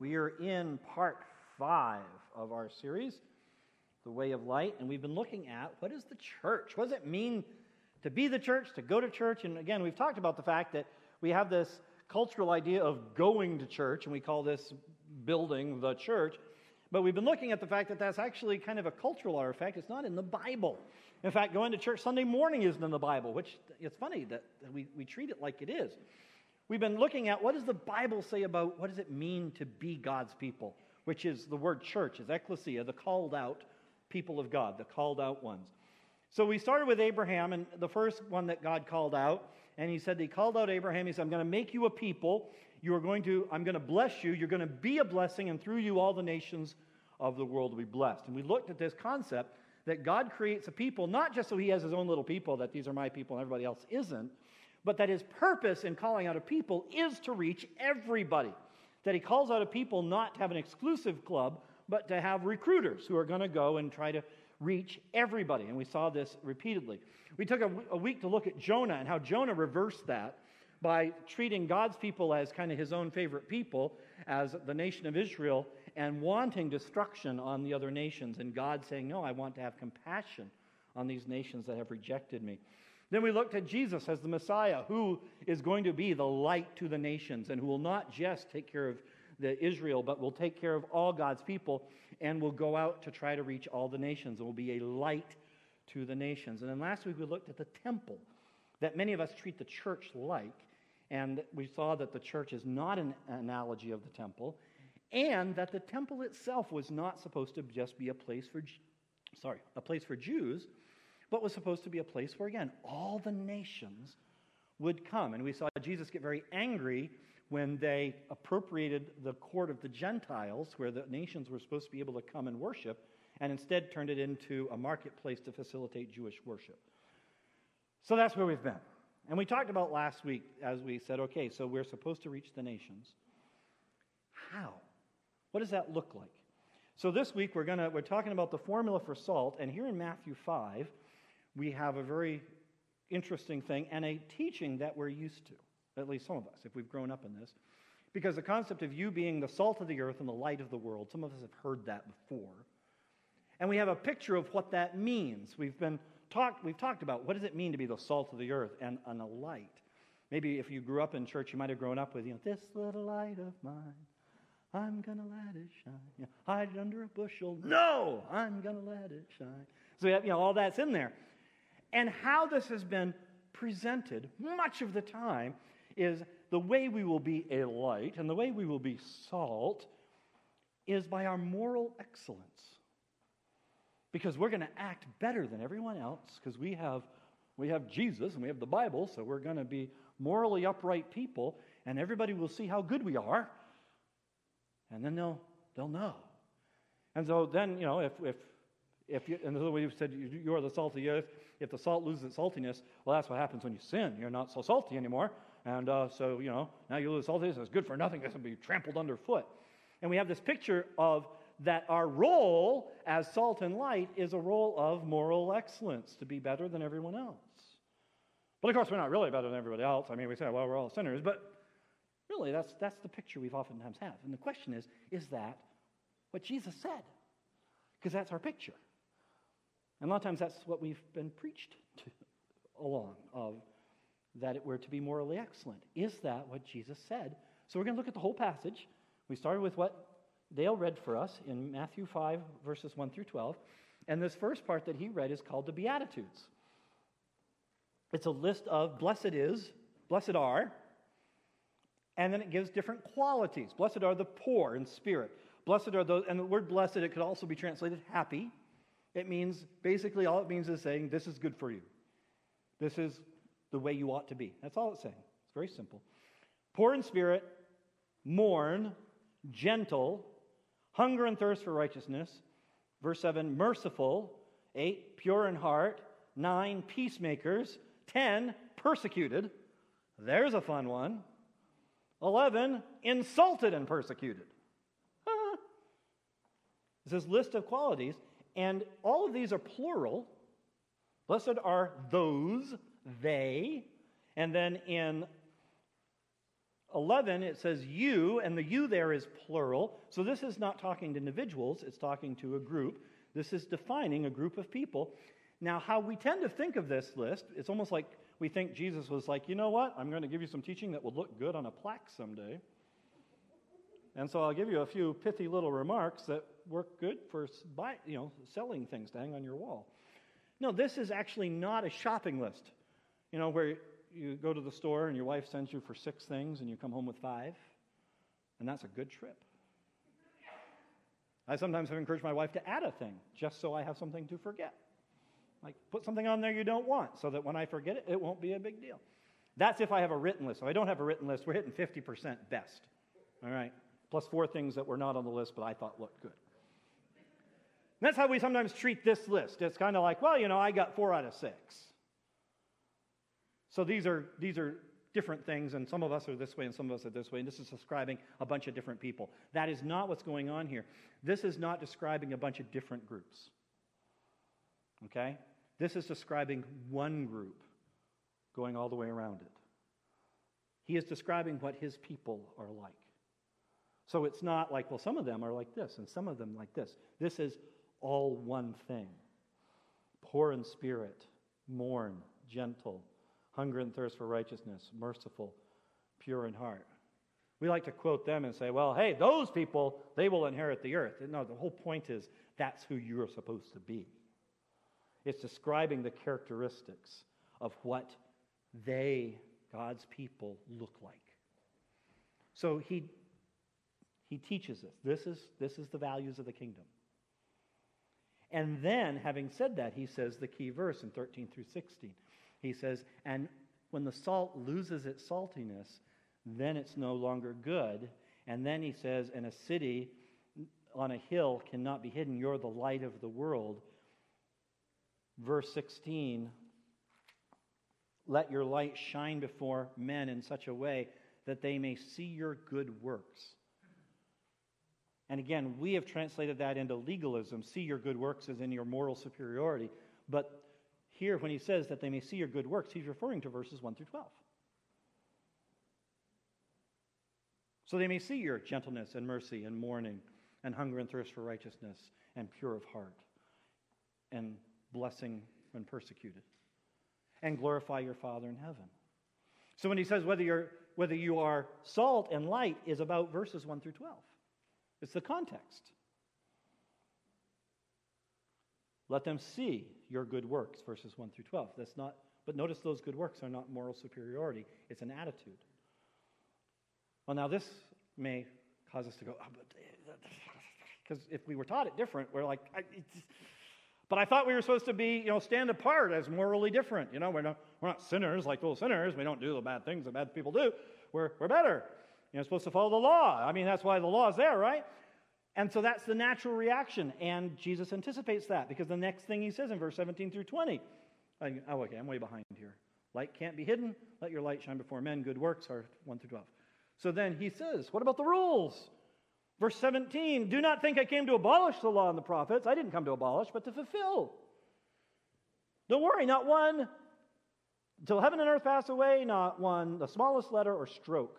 We are in part 5 of our series, The Way of Light, and we've been looking at what is the church? What does it mean to be the church, to go to church? And again, we've talked about the fact that we have this cultural idea of going to church, and we call this building the church. But we've been looking at the fact that that's actually kind of a cultural artifact. It's not in the Bible. In fact, going to church Sunday morning isn't in the Bible, which it's funny that we treat it like it is. We've been looking at what does the Bible say about what does it mean to be God's people, which is the word church, is ecclesia, the called out people of God, the called out ones. So we started with Abraham, and the first one that God called out, and he said he called out Abraham. He said, I'm going to make you a people. I'm going to bless you. You're going to be a blessing, and through you all the nations of the world will be blessed. And we looked at this concept that God creates a people, not just so he has his own little people, that these are my people and everybody else isn't, but that his purpose in calling out a people is to reach everybody. That he calls out a people not to have an exclusive club, but to have recruiters who are going to go and try to reach everybody. And we saw this repeatedly. We took a week to look at Jonah and how Jonah reversed that by treating God's people as kind of his own favorite people, as the nation of Israel, and wanting destruction on the other nations. And God saying, no, I want to have compassion on these nations that have rejected me. Then we looked at Jesus as the Messiah, who is going to be the light to the nations and who will not just take care of the Israel, but will take care of all God's people and will go out to try to reach all the nations and will be a light to the nations. And then last week we looked at the temple that many of us treat the church like, and we saw that the church is not an analogy of the temple, and that the temple itself was not supposed to just be a place for Jews, but was supposed to be a place where, again, all the nations would come. And we saw Jesus get very angry when they appropriated the court of the Gentiles, where the nations were supposed to be able to come and worship, and instead turned it into a marketplace to facilitate Jewish worship. So that's where we've been. And we talked about last week, as we said, okay, so we're supposed to reach the nations. How? What does that look like? So this week we're talking about the formula for salt, and here in Matthew 5, we have a very interesting thing and a teaching that we're used to, at least some of us, if we've grown up in this. Because the concept of you being the salt of the earth and the light of the world, some of us have heard that before. And we have a picture of what that means. We've talked about what does it mean to be the salt of the earth and a light. Maybe if you grew up in church, you might have grown up with, this little light of mine, I'm going to let it shine. Hide it under a bushel. No, I'm going to let it shine. So we have, all that's in there. And how this has been presented much of the time is the way we will be a light and the way we will be salt is by our moral excellence. Because we're going to act better than everyone else because we have Jesus and we have the Bible, so we're going to be morally upright people, and everybody will see how good we are, and then they'll know. And so then, if you, and the way you've said you are the salt of the earth, if the salt loses its saltiness, well, that's what happens when you sin. You're not so salty anymore. And so, now you lose saltiness. It's good for nothing. It's going to be trampled underfoot. And we have this picture of that our role as salt and light is a role of moral excellence, to be better than everyone else. But of course, we're not really better than everybody else. I mean, we say, well, we're all sinners. But really, that's the picture we've oftentimes have. And the question is that what Jesus said? Because that's our picture. And a lot of times that's what we've been preached along, of that we're to be morally excellent. Is that what Jesus said? So we're going to look at the whole passage. We started with what Dale read for us in Matthew 5, verses 1 through 12. And this first part that he read is called the Beatitudes. It's a list of blessed are, and then it gives different qualities. Blessed are the poor in spirit. Blessed are those, and the word blessed, it could also be translated happy. It means, basically all it means is saying, this is good for you. This is the way you ought to be. That's all it's saying. It's very simple. Poor in spirit, mourn, gentle, hunger and thirst for righteousness. Verse 7, merciful. 8, pure in heart. 9, peacemakers. 10, persecuted. There's a fun one. 11, insulted and persecuted. It's this list of qualities, and all of these are plural. Blessed are those, they. And then in 11, it says you, and the you there is plural. So this is not talking to individuals, it's talking to a group. This is defining a group of people. Now, how we tend to think of this list, it's almost like we think Jesus was like, you know what? I'm going to give you some teaching that will look good on a plaque someday. And so I'll give you a few pithy little remarks that work good for selling things to hang on your wall. No, this is actually not a shopping list. Where you go to the store and your wife sends you for 6 things and you come home with 5. And that's a good trip. I sometimes have encouraged my wife to add a thing just so I have something to forget. Like, put something on there you don't want so that when I forget it, it won't be a big deal. That's if I have a written list. If I don't have a written list, we're hitting 50% best. All right? Plus 4 things that were not on the list but I thought looked good. And that's how we sometimes treat this list. It's kind of like, well, I got 4 out of 6. So these are different things, and some of us are this way and some of us are this way, and this is describing a bunch of different people. That is not what's going on here. This is not describing a bunch of different groups. Okay? This is describing one group going all the way around it. He is describing what his people are like. So it's not like, well, some of them are like this and some of them like this. This is all one thing. Poor in spirit, mourn, gentle, hunger and thirst for righteousness, merciful, pure in heart. We like to quote them and say, well, hey, those people, they will inherit the earth. No, the whole point is that's who you're supposed to be. It's describing the characteristics of what they, God's people, look like. So he teaches us. This is the values of the kingdom. And then, having said that, he says the key verse in 13 through 16. He says, and when the salt loses its saltiness, then it's no longer good. And then he says, and a city on a hill cannot be hidden. You're the light of the world. Verse 16, let your light shine before men in such a way that they may see your good works. And again, we have translated that into legalism. See your good works as in your moral superiority. But here, when he says that they may see your good works, he's referring to verses 1 through 12. So they may see your gentleness and mercy and mourning and hunger and thirst for righteousness and pure of heart and blessing when persecuted and glorify your Father in heaven. So when he says whether you are salt and light is about verses 1 through 12. It's the context. Let them see your good works, verses 1 through 12. But notice those good works are not moral superiority. It's an attitude. Well, now this may cause us to go, because if we were taught it different, we're like, but I thought we were supposed to be, stand apart as morally different. We're not sinners like those sinners. We don't do the bad things that bad people do. We're better. Supposed to follow the law. That's why the law is there, right? And so that's the natural reaction. And Jesus anticipates that because the next thing he says in verse 17 through 20. Okay, I'm way behind here. Light can't be hidden. Let your light shine before men. Good works are 1 through 12. So then he says, what about the rules? Verse 17, do not think I came to abolish the law and the prophets. I didn't come to abolish, but to fulfill. Don't worry, not one. Until heaven and earth pass away, not one, the smallest letter or stroke,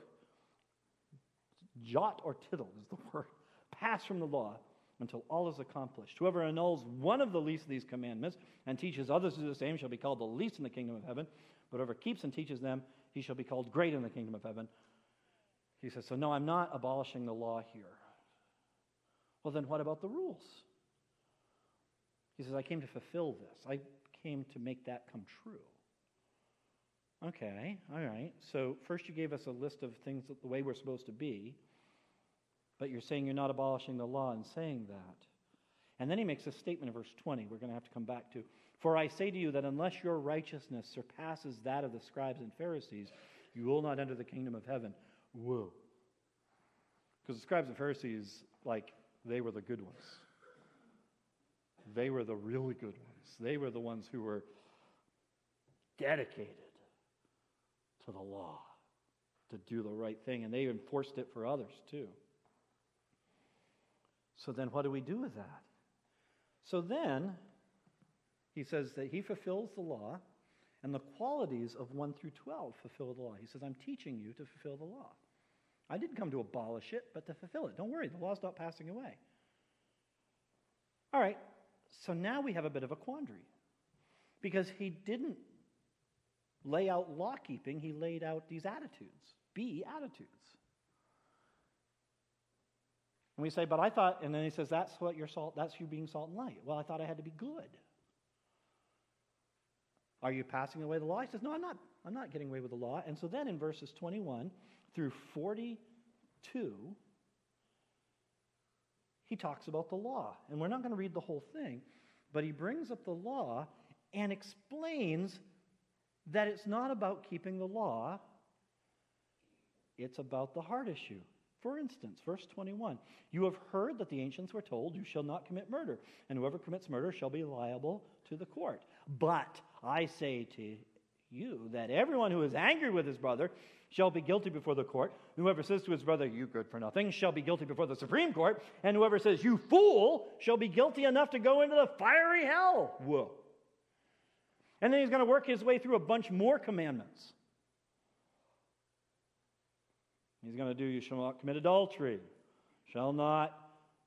jot or tittle is the word, pass from the law until all is accomplished. Whoever annuls one of the least of these commandments and teaches others to do the same shall be called the least in the kingdom of heaven. But whoever keeps and teaches them, he shall be called great in the kingdom of heaven. He says, so no, I'm not abolishing the law here. Well, then what about the rules? He says, I came to fulfill this. I came to make that come true. Okay, all right. So first you gave us a list of things the way we're supposed to be, but you're saying you're not abolishing the law in saying that. And then he makes a statement in verse 20 we're going to have to come back to. For I say to you that unless your righteousness surpasses that of the scribes and Pharisees, you will not enter the kingdom of heaven. Whoa. Because the scribes and Pharisees, they were the good ones. They were the really good ones. They were the ones who were dedicated to the law, to do the right thing, and they enforced it for others too. So then what do we do with that? So then, he says that he fulfills the law, and the qualities of 1 through 12 fulfill the law. He says, I'm teaching you to fulfill the law. I didn't come to abolish it, but to fulfill it. Don't worry, the law's not passing away. All right, so now we have a bit of a quandary. Because he didn't lay out law keeping, he laid out these attitudes. Be attitudes. And we say, but I thought, and then he says, that's you being salt and light. Well, I thought I had to be good. Are you passing away the law? He says, no, I'm not getting away with the law. And so then in verses 21 through 42, he talks about the law. And we're not going to read the whole thing, but he brings up the law and explains that it's not about keeping the law, it's about the heart issue. For instance, verse 21, you have heard that the ancients were told, you shall not commit murder, and whoever commits murder shall be liable to the court. But I say to you that everyone who is angry with his brother shall be guilty before the court. Whoever says to his brother, you good for nothing, shall be guilty before the Supreme Court. And whoever says, you fool, shall be guilty enough to go into the fiery hell. Whoa. And then he's going to work his way through a bunch more commandments. He's going to do, you shall not commit adultery, shall not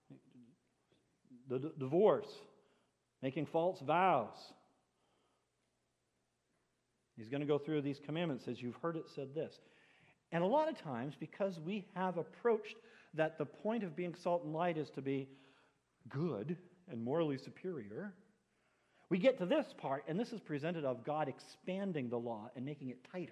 divorce, making false vows. He's going to go through these commandments, as you've heard it said this. And a lot of times, because we have approached that the point of being salt and light is to be good and morally superior, we get to this part, and this is presented of God expanding the law and making it tighter.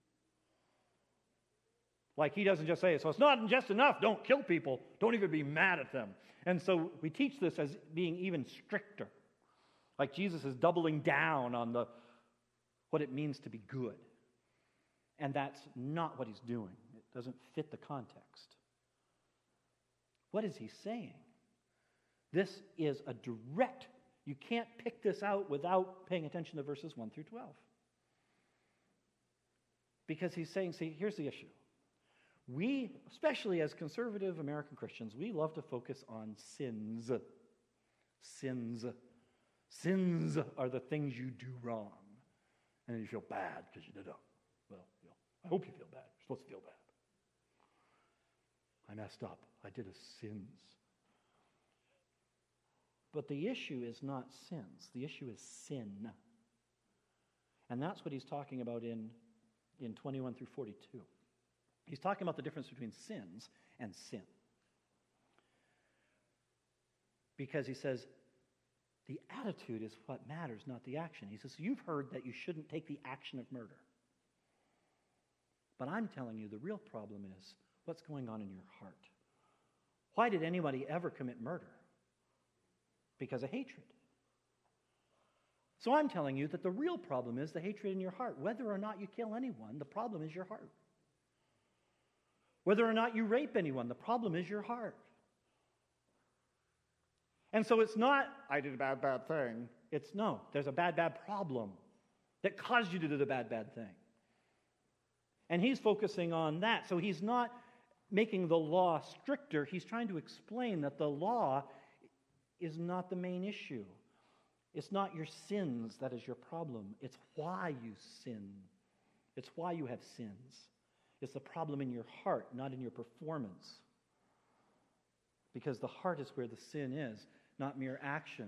Like he doesn't just say, so it's not just enough, don't kill people, don't even be mad at them. And so we teach this as being even stricter. Like Jesus is doubling down on what it means to be good. And that's not what he's doing. It doesn't fit the context. What is he saying? This is a direct, you can't pick this out without paying attention to verses 1 through 12. Because he's saying, see, here's the issue. We, especially as conservative American Christians, we love to focus on sins. Sins. Sins are the things you do wrong. And then you feel bad because you did them. Well, I hope you feel bad. You're supposed to feel bad. I messed up. I did a sins. But the issue is not sins. The issue is sin. And that's what he's talking about in 21 through 42. He's talking about the difference between sins and sin. Because he says, the attitude is what matters, not the action. He says, you've heard that you shouldn't take the action of murder. But I'm telling you, the real problem is what's going on in your heart. Why did anybody ever commit murder? Because of hatred. So I'm telling you that the real problem is the hatred in your heart. Whether or not you kill anyone, the problem is your heart. Whether or not you rape anyone, the problem is your heart. And so it's not, I did a bad thing. It's no, there's a bad problem that caused you to do the bad thing. And he's focusing on that. So he's not making the law stricter. He's trying to explain that the law is not the main issue. It's not your sins that is your problem. It's why you sin. It's why you have sins. It's the problem in your heart, not in your performance. Because the heart is where the sin is, not mere action.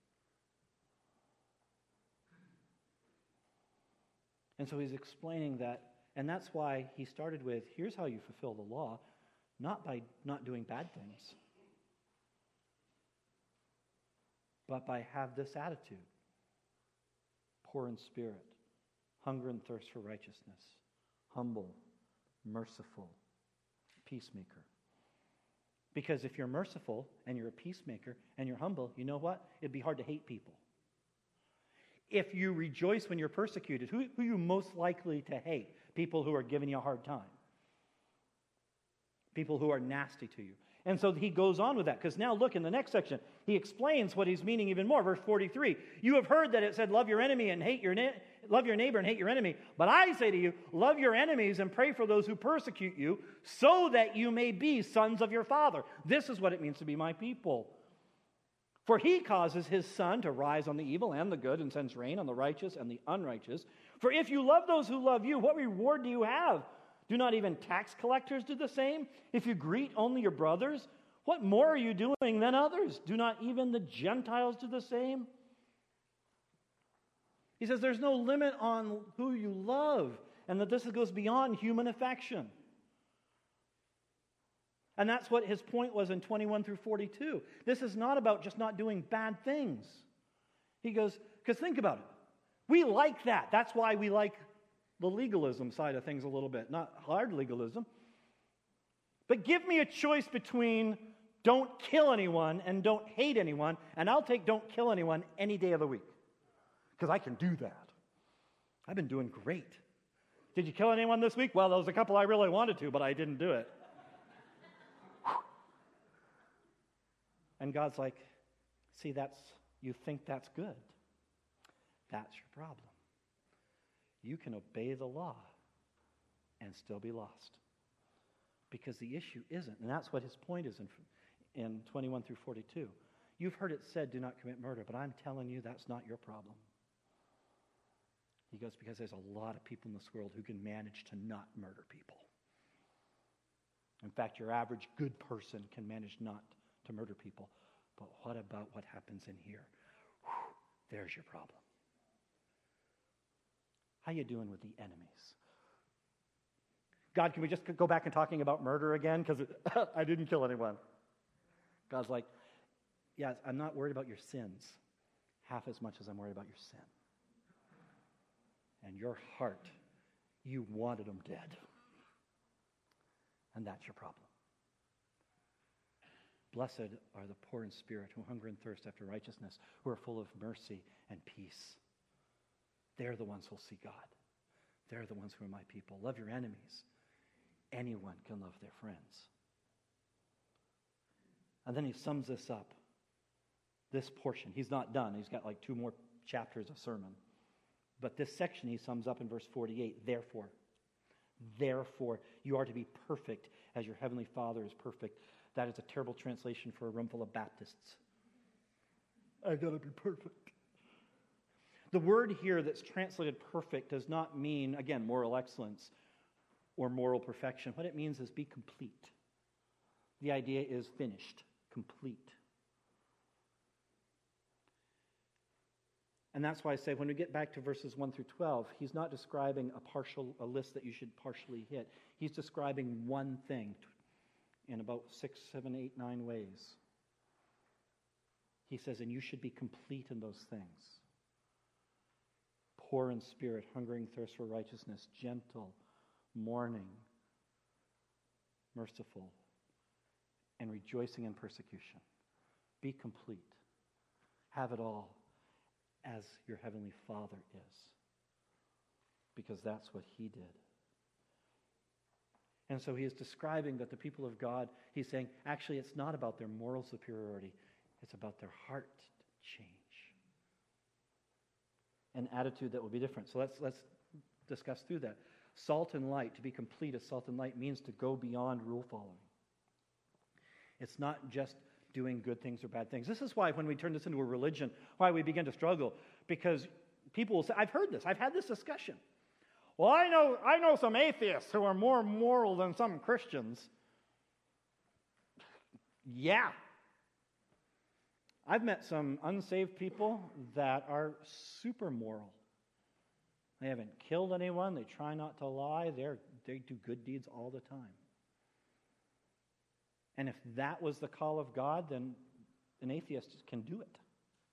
And so he's explaining that, and that's why he started with, here's how you fulfill the law, not by not doing bad things, but by have this attitude, poor in spirit, hunger and thirst for righteousness, humble, merciful, peacemaker. Because if you're merciful and you're a peacemaker and you're humble, you know what? It'd be hard to hate people. If you rejoice when you're persecuted, who are you most likely to hate? People who are giving you a hard time. People who are nasty to you. And so he goes on with that, because now look in the next section. He explains what he's meaning even more. Verse 43, you have heard that it said, love your enemy and hate love your neighbor and hate your enemy. But I say to you, love your enemies and pray for those who persecute you, so that you may be sons of your Father. This is what it means to be my people. For he causes his sun to rise on the evil and the good, and sends rain on the righteous and the unrighteous. For if you love those who love you, what reward do you have? Do not even tax collectors do the same? If you greet only your brothers, what more are you doing than others? Do not even the Gentiles do the same? He says there's no limit on who you love, and that this goes beyond human affection. And that's what his point was in 21 through 42. This is not about just not doing bad things. He goes, because think about it. We like that. That's why we like the legalism side of things a little bit. Not hard legalism. But give me a choice between don't kill anyone and don't hate anyone, and I'll take don't kill anyone any day of the week. Because I can do that. I've been doing great. Did you kill anyone this week? Well, there was a couple I really wanted to, but I didn't do it. And God's like, see, you think that's good. That's your problem. You can obey the law and still be lost. Because the issue isn't, and that's what his point is in 21 through 42. You've heard it said, do not commit murder, but I'm telling you that's not your problem. He goes, because there's a lot of people in this world who can manage to not murder people. In fact, your average good person can manage not to murder people. But what about what happens in here? Whew, there's your problem. How you doing with the enemies? God, can we just go back and talking about murder again? Because I didn't kill anyone. God's like, yeah, I'm not worried about your sins half as much as I'm worried about your sin. And your heart, you wanted them dead. And that's your problem. Blessed are the poor in spirit, who hunger and thirst after righteousness, who are full of mercy and peace. They're the ones who'll see God. They're the ones who are my people. Love your enemies. Anyone can love their friends. And then he sums this up. This portion, he's not done. He's got like 2 more chapters of sermon. But this section he sums up in verse 48. Therefore, you are to be perfect as your heavenly Father is perfect. That is a terrible translation for a room full of Baptists. I got to be perfect. The word here that's translated perfect does not mean, again, moral excellence or moral perfection. What it means is be complete. The idea is finished, complete. And that's why I say when we get back to verses 1 through 12, he's not describing a list that you should partially hit. He's describing one thing in about 6, 7, 8, 9 ways. He says, and you should be complete in those things. Poor in spirit, hungering thirst for righteousness, gentle, mourning, merciful, and rejoicing in persecution. Be complete. Have it all as your heavenly Father is. Because that's what he did. And so he is describing that the people of God, he's saying, actually it's not about their moral superiority. It's about their heart change. An attitude that will be different. So let's discuss through that. Salt and light, to be complete as salt and light, means to go beyond rule following. It's not just doing good things or bad things. This is why when we turn this into a religion, why we begin to struggle. Because people will say, I've heard this, I've had this discussion. Well, I know some atheists who are more moral than some Christians. Yeah. I've met some unsaved people that are super moral. They haven't killed anyone. They try not to lie. They do good deeds all the time. And if that was the call of God, then an atheist can do it.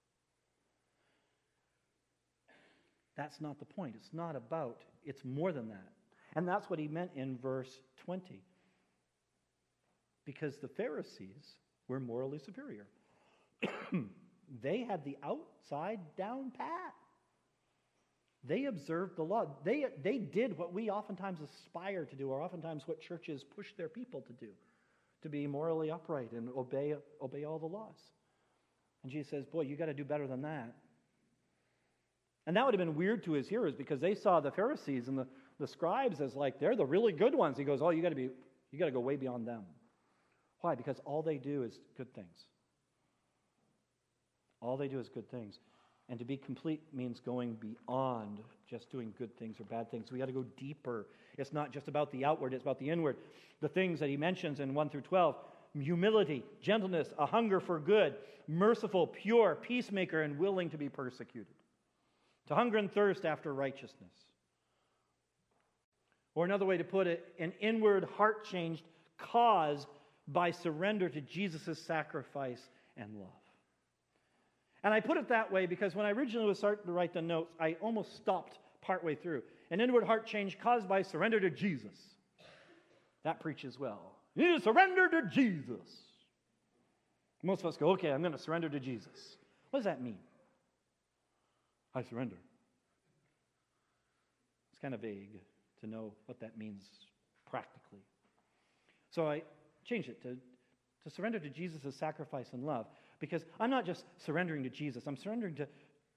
That's not the point. It's not about, it's more than that. And that's what he meant in verse 20. Because the Pharisees were morally superior. They had the outside down pat. They observed the law. They did what we oftentimes aspire to do, or oftentimes what churches push their people to do, to be morally upright and obey all the laws. And Jesus says, boy, you got to do better than that. And that would have been weird to his hearers because they saw the Pharisees and the scribes as like, they're the really good ones. He goes, oh, you got to go way beyond them. Why? Because all they do is good things. All they do is good things. And to be complete means going beyond just doing good things or bad things. We got to go deeper. It's not just about the outward, it's about the inward. The things that he mentions in 1 through 12, humility, gentleness, a hunger for good, merciful, pure, peacemaker, and willing to be persecuted. To hunger and thirst after righteousness. Or another way to put it, an inward heart change caused by surrender to Jesus' sacrifice and love. And I put it that way because when I originally was starting to write the notes, I almost stopped partway through. An inward heart change caused by surrender to Jesus. That preaches well. You need to surrender to Jesus. Most of us go, okay, I'm going to surrender to Jesus. What does that mean? I surrender. It's kind of vague to know what that means practically. So I changed it to surrender to Jesus' sacrifice and love. Because I'm not just surrendering to Jesus, I'm surrendering to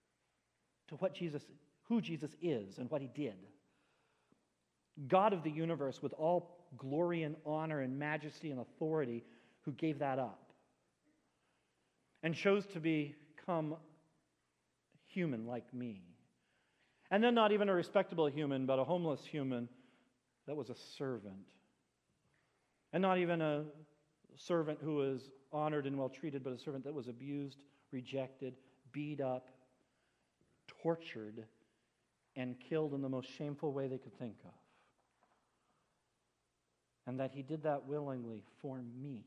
who Jesus is and what he did. God of the universe with all glory and honor and majesty and authority who gave that up and chose to become human like me. And then not even a respectable human, but a homeless human that was a servant. And not even a servant who was honored and well treated, but a servant that was abused, rejected, beat up, tortured, and killed in the most shameful way they could think of. And that he did that willingly for me.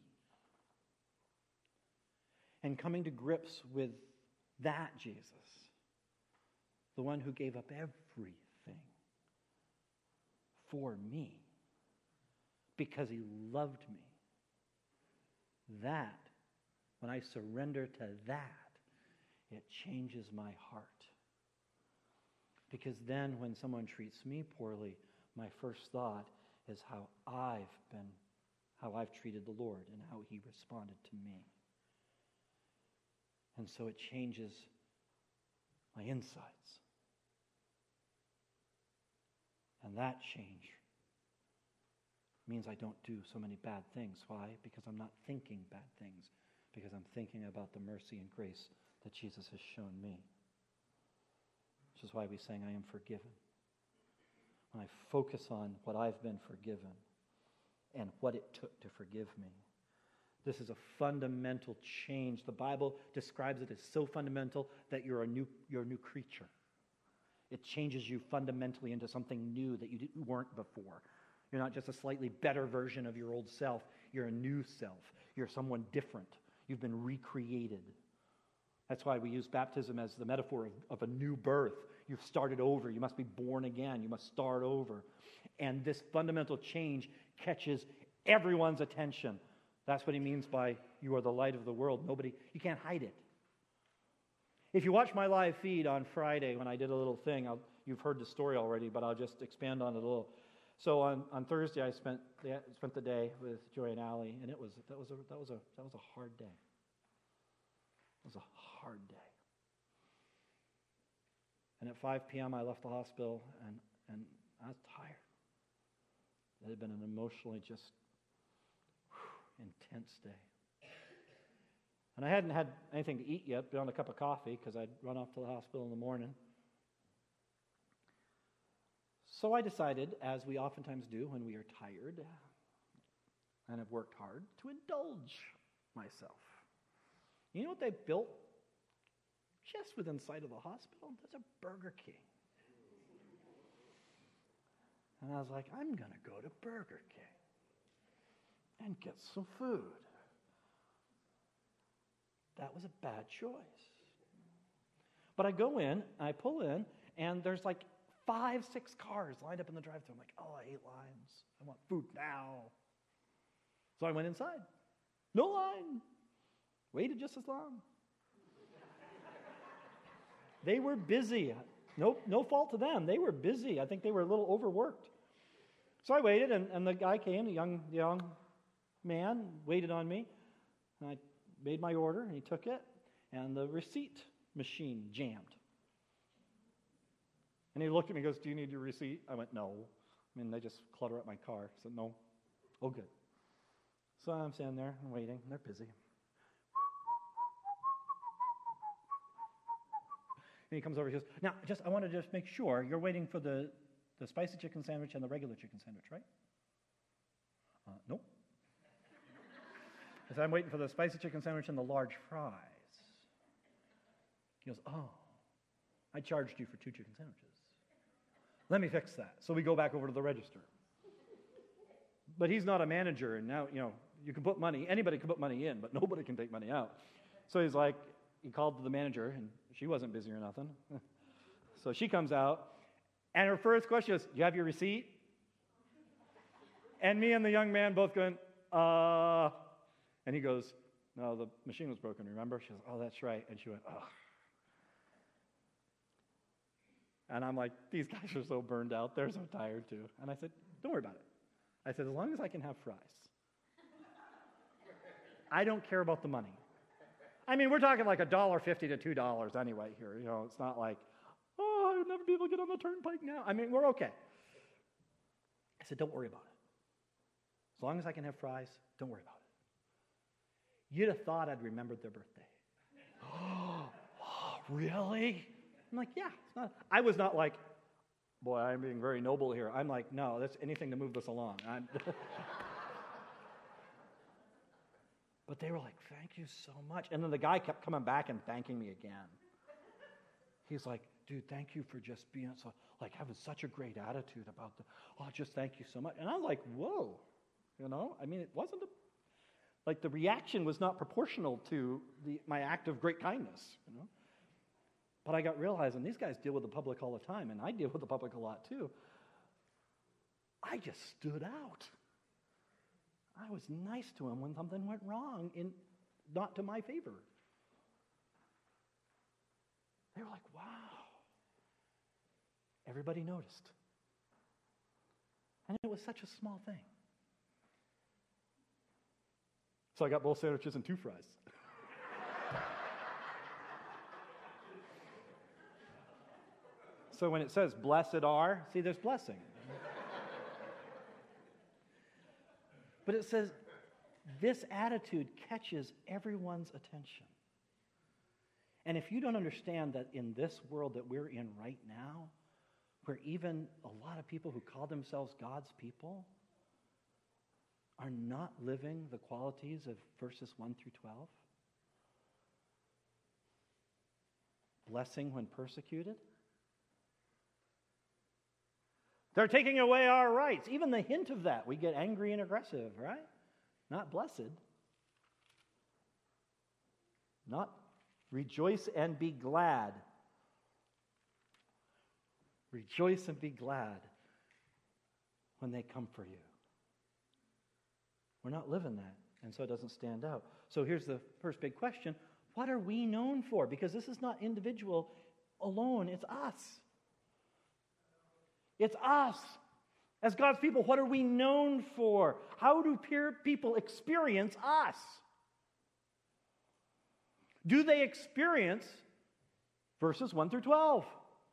And coming to grips with that Jesus, the one who gave up everything for me because he loved me. That, when I surrender to that, it changes my heart. Because then when someone treats me poorly, my first thought is how I've treated the Lord and how he responded to me. And so it changes my insides. And that change means I don't do so many bad things. Why? Because I'm not thinking bad things. Because I'm thinking about the mercy and grace that Jesus has shown me. Which is why we sang, I am forgiven. When I focus on what I've been forgiven and what it took to forgive me, this is a fundamental change. The Bible describes it as so fundamental that you're a new creature. It changes you fundamentally into something new that you weren't before. You're not just a slightly better version of your old self. You're a new self. You're someone different. You've been recreated. That's why we use baptism as the metaphor of a new birth. You've started over. You must be born again. You must start over. And this fundamental change catches everyone's attention. That's what he means by you are the light of the world. You can't hide it. If you watch my live feed on Friday when I did a little thing, you've heard the story already, but I'll just expand on it a little. So on Thursday, I spent the day with Joy and Allie, and that was a hard day. It was a hard day. And at 5 p.m., I left the hospital, and I was tired. It had been an emotionally just intense day. And I hadn't had anything to eat yet, beyond a cup of coffee, because I'd run off to the hospital in the morning. So I decided, as we oftentimes do when we are tired and have worked hard, to indulge myself. You know what they built just within sight of the hospital? There's a Burger King. And I was like, I'm going to go to Burger King and get some food. That was a bad choice. But I go in, I pull in, and there's like 5-6 cars lined up in the drive-thru. I'm like, oh, I hate lines. I want food now. So I went inside. No line. Waited just as long. They were busy. No fault to them. They were busy. I think they were a little overworked. So I waited, and the guy came, a young man, waited on me. And I made my order, and he took it, and the receipt machine jammed. And he looked at me and goes, do you need your receipt? I went, no. I mean, they just clutter up my car. I said, no. Oh, good. So I'm standing there and waiting, and they're busy. he comes over, he goes, now, I want to just make sure you're waiting for the spicy chicken sandwich and the regular chicken sandwich, right? Nope. I said, I'm waiting for the spicy chicken sandwich and the large fries. He goes, oh, I charged you for 2 chicken sandwiches. Let me fix that. So we go back over to the register. But he's not a manager, and now, you can put money, anybody can put money in, but nobody can take money out. So he called the manager, and she wasn't busy or nothing. So she comes out, and her first question is, do you have your receipt? And me and the young man both going, and he goes, no, the machine was broken, remember? She goes, oh, that's right. And she went, ugh. And I'm like, these guys are so burned out. They're so tired, too. And I said, don't worry about it. I said, as long as I can have fries. I don't care about the money. I mean, we're talking like $1.50 to $2 anyway here. It's not like, oh, I'll never be able to get on the turnpike now. I mean, we're okay. I said, don't worry about it. As long as I can have fries, don't worry about it. You'd have thought I'd remembered their birthday. Oh, really? I'm like, yeah. It's not. I was not like, boy, I'm being very noble here. I'm like, no, that's anything to move this along. But they were like, thank you so much. And then the guy kept coming back and thanking me again. He's like, dude, thank you for just being so, having such a great attitude about just thank you so much. And I was like, whoa. I mean, it wasn't the reaction was not proportional to my act of great kindness, But I got realizing these guys deal with the public all the time, and I deal with the public a lot too. I just stood out. I was nice to him when something went wrong, not to my favor. They were like, wow. Everybody noticed. And it was such a small thing. So I got both sandwiches and 2 fries. So when it says, blessed are, see, there's blessing. But it says, this attitude catches everyone's attention. And if you don't understand that in this world that we're in right now, where even a lot of people who call themselves God's people are not living the qualities of verses 1 through 12, blessing when persecuted, they're taking away our rights. Even the hint of that, we get angry and aggressive, right? Not blessed. Not rejoice and be glad. Rejoice and be glad when they come for you. We're not living that, and so it doesn't stand out. So here's the first big question. What are we known for? Because this is not individual alone, it's us. It's us. As God's people, what are we known for? How do people experience us? Do they experience verses 1 through 12?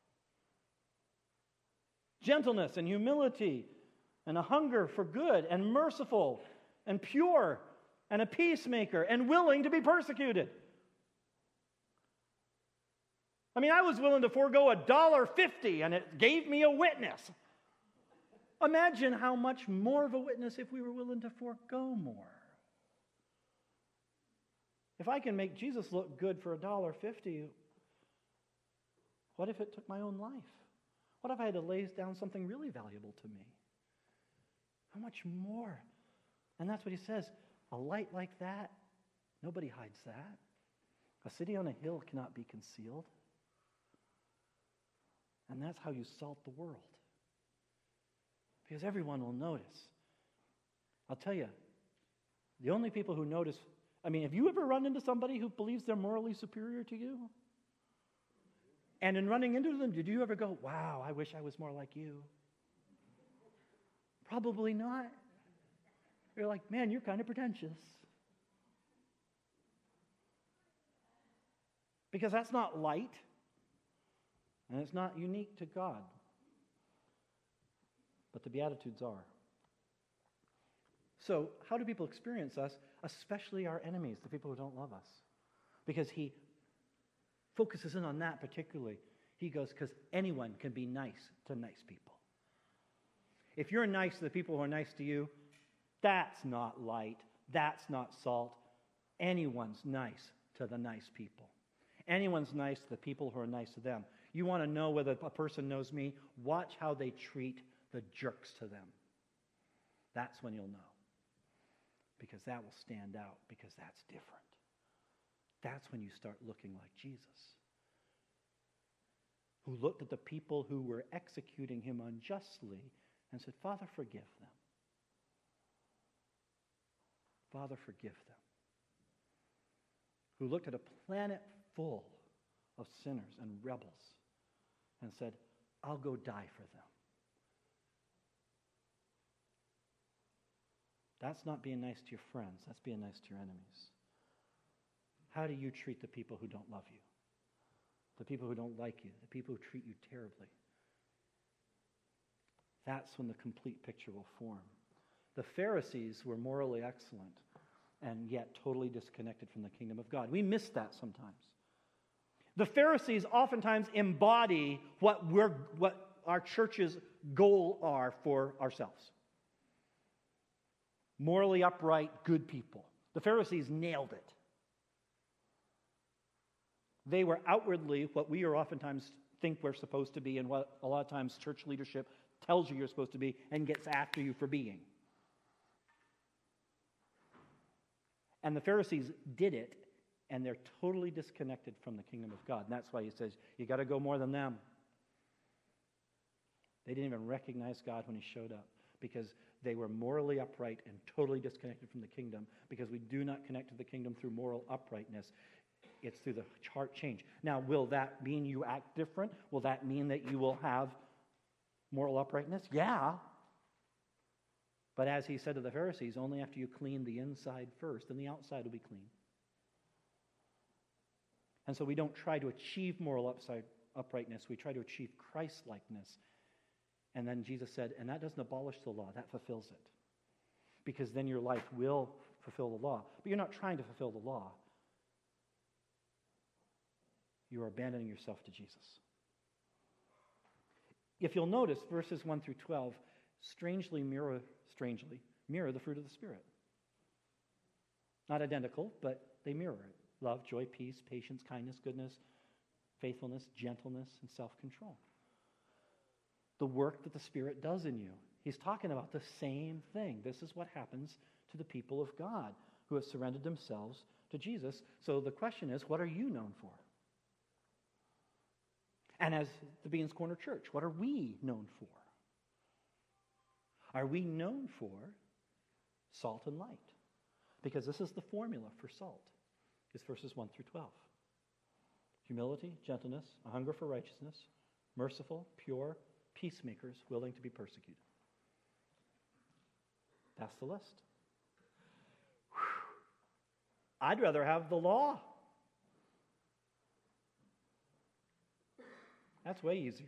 Gentleness and humility and a hunger for good and merciful and pure and a peacemaker and willing to be persecuted. I mean, I was willing to forego $1.50 and it gave me a witness. Imagine how much more of a witness if we were willing to forego more. If I can make Jesus look good for $1.50, what if it took my own life? What if I had to lay down something really valuable to me? How much more? And that's what he says. A light like that, nobody hides that. A city on a hill cannot be concealed. And that's how you salt the world. Because everyone will notice. I'll tell you, the only people who notice, have you ever run into somebody who believes they're morally superior to you? And in running into them, did you ever go, wow, I wish I was more like you? Probably not. You're like, man, you're kind of pretentious. Because that's not light. And it's not unique to God. But the Beatitudes are. So, how do people experience us, especially our enemies, the people who don't love us? Because he focuses in on that particularly. He goes, because anyone can be nice to nice people. If you're nice to the people who are nice to you, that's not light. That's not salt. Anyone's nice to the nice people. Anyone's nice to the people who are nice to them. You want to know whether a person knows me? Watch how they treat the jerks to them. That's when you'll know. Because that will stand out, because that's different. That's when you start looking like Jesus, who looked at the people who were executing him unjustly and said, Father, forgive them. Father, forgive them. Who looked at a planet full of sinners and rebels and said, I'll go die for them. That's not being nice to your friends. That's being nice to your enemies. How do you treat the people who don't love you? The people who don't like you? The people who treat you terribly? That's when the complete picture will form. The Pharisees were morally excellent and yet totally disconnected from the kingdom of God. We miss that sometimes. The Pharisees oftentimes embody what our church's goal are for ourselves. Morally upright, good people. The Pharisees nailed it. They were outwardly what we are oftentimes think we're supposed to be, and what a lot of times church leadership tells you you're supposed to be and gets after you for being. And the Pharisees did it, and they're totally disconnected from the kingdom of God. And that's why he says, you got to go more than them. They didn't even recognize God when he showed up, because they were morally upright and totally disconnected from the kingdom, because we do not connect to the kingdom through moral uprightness. It's through the heart change. Now, will that mean you act different? Will that mean that you will have moral uprightness? Yeah. But as he said to the Pharisees, only after you clean the inside first, and the outside will be clean. And so we don't try to achieve moral uprightness. We try to achieve Christ-likeness. And then Jesus said, and that doesn't abolish the law, that fulfills it. Because then your life will fulfill the law. But you're not trying to fulfill the law. You are abandoning yourself to Jesus. If you'll notice, verses 1 through 12 strangely mirror the fruit of the Spirit. Not identical, but they mirror it. Love, joy, peace, patience, kindness, goodness, faithfulness, gentleness, and self-control. The work that the Spirit does in you. He's talking about the same thing. This is what happens to the people of God who have surrendered themselves to Jesus. So the question is, what are you known for? And as the Beans Corner Church, what are we known for? Are we known for salt and light? Because this is the formula for salt. It's verses 1 through 12. Humility, gentleness, a hunger for righteousness, merciful, pure, peacemakers, willing to be persecuted. That's the list. Whew. I'd rather have the law. That's way easier.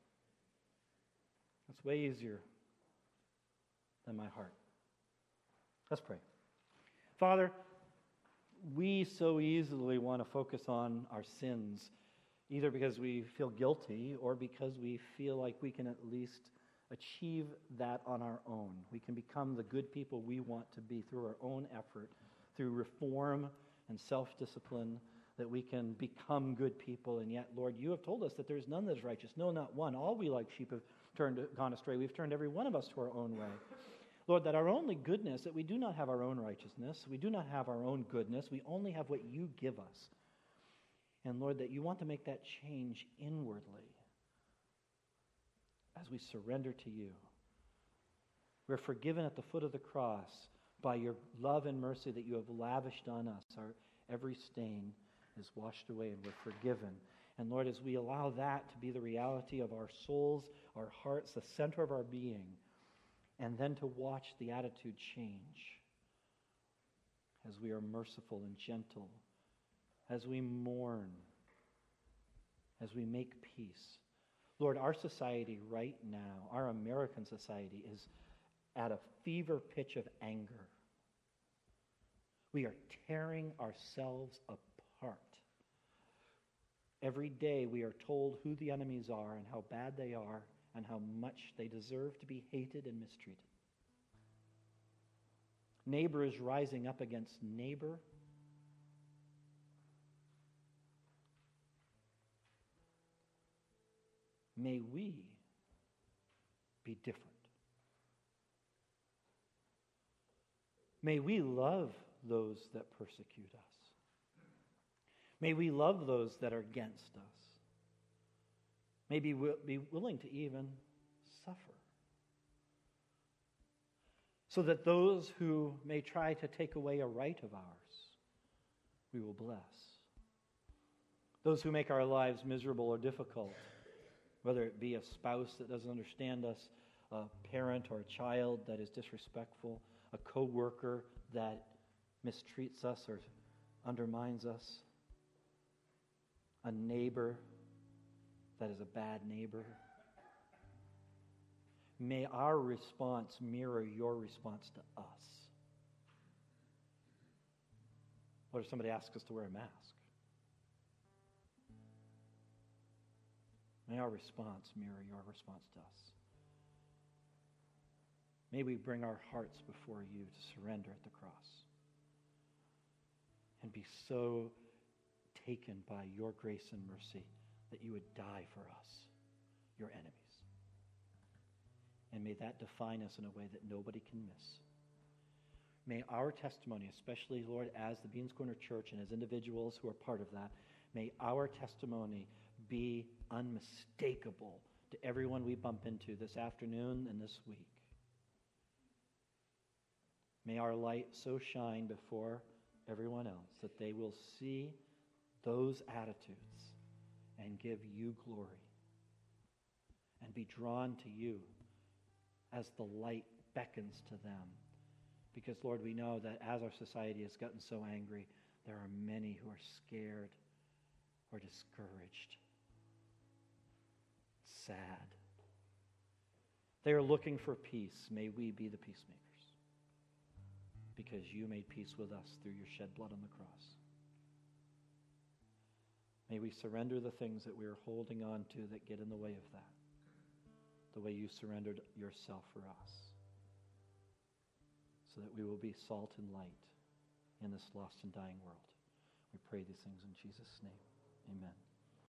That's way easier than my heart. Let's pray. Father, we so easily want to focus on our sins, either because we feel guilty or because we feel like we can at least achieve that on our own. We can become the good people we want to be through our own effort, through reform and self-discipline, that we can become good people. And yet, Lord, you have told us that there's none that is righteous. No, not one. All we like sheep have gone astray. We've turned every one of us to our own way. Lord, that our only goodness, that we do not have our own righteousness. We do not have our own goodness. We only have what you give us. And Lord, that you want to make that change inwardly as we surrender to you. We're forgiven at the foot of the cross by your love and mercy that you have lavished on us. Our every stain is washed away and we're forgiven. And Lord, as we allow that to be the reality of our souls, our hearts, the center of our being, and then to watch the attitude change as we are merciful and gentle, as we mourn, as we make peace. Lord, our society right now, our American society, is at a fever pitch of anger. We are tearing ourselves apart. Every day we are told who the enemies are and how bad they are and how much they deserve to be hated and mistreated. Neighbor is rising up against neighbor. May we be different. May we love those that persecute us. May we love those that are against us. May we be willing to even suffer, so that those who may try to take away a right of ours, we will bless. Those who make our lives miserable or difficult, whether it be a spouse that doesn't understand us, a parent or a child that is disrespectful, a co-worker that mistreats us or undermines us, a neighbor that is a bad neighbor. May our response mirror your response to us. What if somebody asks us to wear a mask? May our response mirror your response to us. May we bring our hearts before you to surrender at the cross and be so taken by your grace and mercy that you would die for us, your enemies. And may that define us in a way that nobody can miss. May our testimony, especially, Lord, as the Beans Corner Church and as individuals who are part of that, may our testimony be unmistakable to everyone we bump into this afternoon and this week. May our light so shine before everyone else that they will see those attitudes and give you glory and be drawn to you as the light beckons to them. Because, Lord, we know that as our society has gotten so angry, there are many who are scared or discouraged, sad. They are looking for peace. May we be the peacemakers, because you made peace with us through your shed blood on the cross. May we surrender the things that we are holding on to that get in the way of that, the way you surrendered yourself for us, so that we will be salt and light in this lost and dying world. We pray these things in Jesus' name. Amen.